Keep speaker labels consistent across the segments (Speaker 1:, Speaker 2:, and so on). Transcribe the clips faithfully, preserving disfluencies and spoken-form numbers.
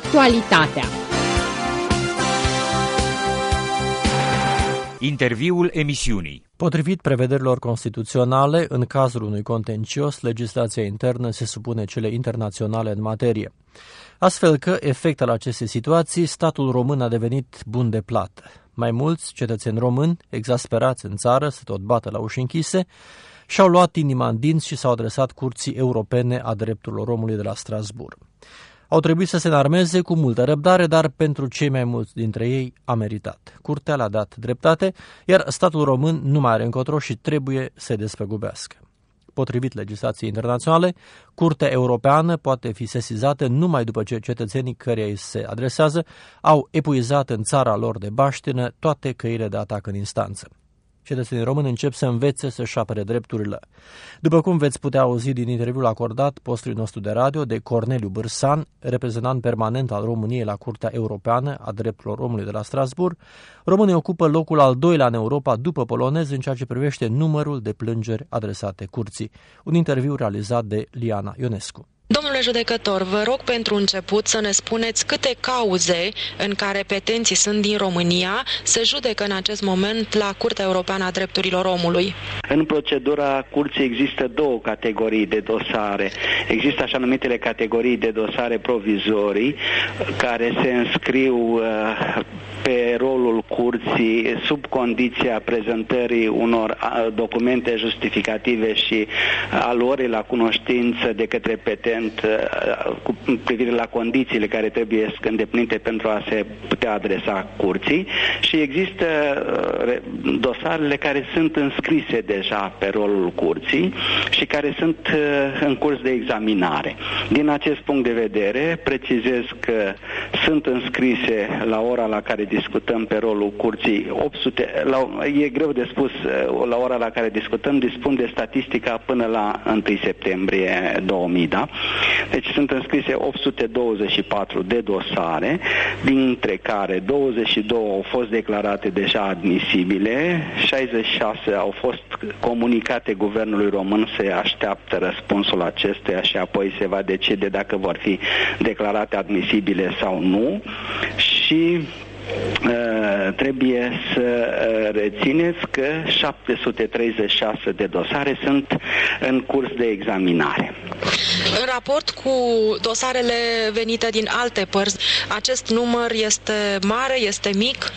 Speaker 1: Actualitatea.
Speaker 2: Interviul emisiunii.
Speaker 3: Potrivit prevederilor constituționale, în cazul unui contencios, legislația internă se supune cele internaționale în materie. Astfel că, efectele acestei situații, statul român a devenit bun de plată. Mai mulți cetățeni români, exasperați în țară, se tot bată la uși închise, și-au luat inima în dinți și s-au adresat Curții Europene a Drepturilor Omului de la Strasbourg. Au trebuit să se înarmeze cu multă răbdare, dar pentru cei mai mulți dintre ei a meritat. Curtea le-a dat dreptate, iar statul român nu mai are încotro și trebuie să se despăgubească. Potrivit legislației internaționale, Curtea Europeană poate fi sesizată numai după ce cetățenii căreia îi se adresează au epuizat în țara lor de baștină toate căile de atac în instanță. Cetățenii români încep să învețe să-și apere drepturile. După cum veți putea auzi din interviul acordat postului nostru de radio de Corneliu Bârsan, reprezentant permanent al României la Curtea Europeană a Drepturilor Omului de la Strasbourg, românii ocupă locul al doilea în Europa după polonezi în ceea ce privește numărul de plângeri adresate curții. Un interviu realizat de Liana Ionescu.
Speaker 4: Domnule judecător, vă rog pentru început să ne spuneți câte cauze în care petenții sunt din România se judecă în acest moment la Curtea Europeană a Drepturilor Omului.
Speaker 5: În procedura curții există două categorii de dosare. Există așa numitele categorii de dosare provizorii care se înscriu pe rolul curții sub condiția prezentării unor documente justificative și a luării la cunoștință de către petent cu privire la condițiile care trebuie îndeplinite pentru a se putea adresa curții, și există dosarele care sunt înscrise deja pe rolul curții și care sunt în curs de examinare. Din acest punct de vedere, precizez că sunt înscrise la ora la care discutăm pe rolul curții opt sute, la, e greu de spus, la ora la care discutăm dispun de statistica până la întâi septembrie două mii, da? Deci sunt înscrise opt sute douăzeci și patru de dosare, dintre care douăzeci și două au fost declarate deja admisibile, șaizeci și șase au fost comunicate Guvernului Român, se așteaptă răspunsul acestuia și apoi se va decide dacă vor fi declarate admisibile sau nu. Și Uh, trebuie să uh, rețineți că șapte sute treizeci și șase de dosare sunt în curs de examinare.
Speaker 4: În raport cu dosarele venite din alte părți, acest număr este mare, este mic?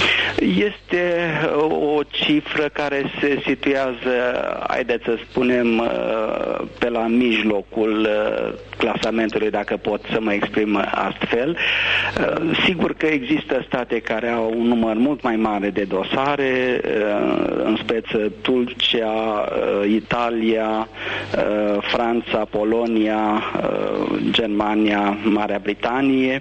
Speaker 5: Este o cifră care se situează, haideți să spunem, pe la mijlocul clasamentului, dacă pot să mă exprim astfel. Sigur că există state care au un număr mult mai mare de dosare, în speță Turcia, Italia, Franța, Polonia, Germania, Marea Britanie,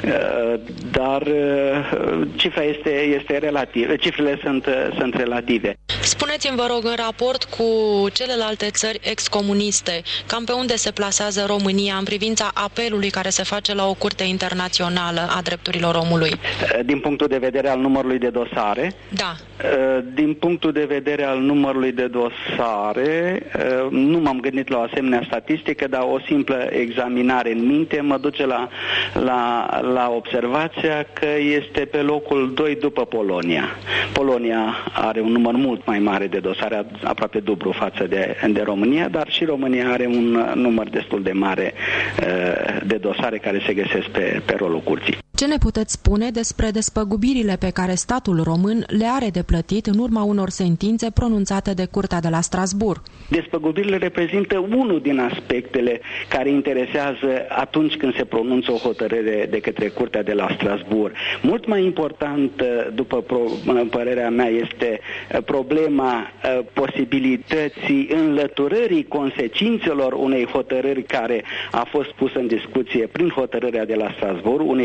Speaker 5: dar cifra este, este relativă, cifrele sunt, sunt relative.
Speaker 4: Spuneți-mi, vă rog, în raport cu celelalte țări excomuniste, cam pe unde se plasează România în privința apelului care se face la o curte internațională a drepturilor omului?
Speaker 5: Din punctul de vedere al numărului de dosare?
Speaker 4: Da.
Speaker 5: Din punctul de vedere al numărului de dosare, nu m-am gândit la o asemenea statistică, dar o simplă examinare în minte mă duce la, la, la observația că este pe locul doi după Polonia. Polonia are un număr mult mai mare de dosare, aproape dublu față de, de România, dar și România are un număr destul de mare de dosare care se găsesc pe, pe rolul curții.
Speaker 4: Ce ne puteți spune despre despăgubirile pe care statul român le are de plătit în urma unor sentințe pronunțate de Curtea de la Strasbourg?
Speaker 5: Despăgubirile reprezintă unul din aspectele care interesează atunci când se pronunță o hotărâre de către Curtea de la Strasbourg. Mult mai important, după părerea mea, este problema posibilității înlăturării consecințelor unei hotărâri care a fost pusă în discuție prin hotărârea de la Strasbourg, unei hotărâri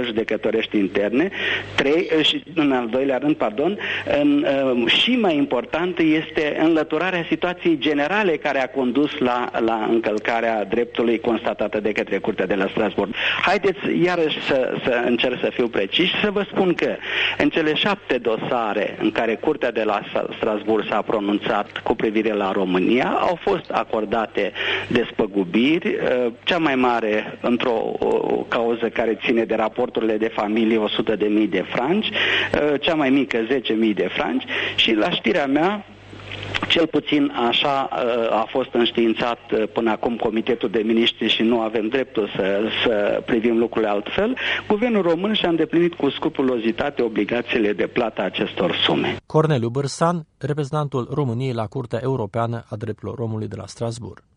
Speaker 5: judecătorești interne. Trei, și în al doilea rând, pardon, în, și mai important este înlăturarea situației generale care a condus la, la încălcarea dreptului constatată de către Curtea de la Strasbourg. Haideți iarăși să, să încerc să fiu precis și să vă spun că în cele șapte dosare în care Curtea de la Strasbourg s-a pronunțat cu privire la România, au fost acordate despăgubiri, cea mai mare într-o cauză care ține de raporturile de familie o sută de mii de franci, cea mai mică zece mii de franci și la știrea mea, cel puțin așa a fost înștiințat până acum Comitetul de Miniștri și nu avem dreptul să, să privim lucrurile altfel, Guvernul Român și-a îndeplinit cu scrupulozitate obligațiile de plată acestor sume.
Speaker 3: Corneliu Bârsan, reprezentantul României la Curtea Europeană a Drepturilor Omului de la Strasbourg.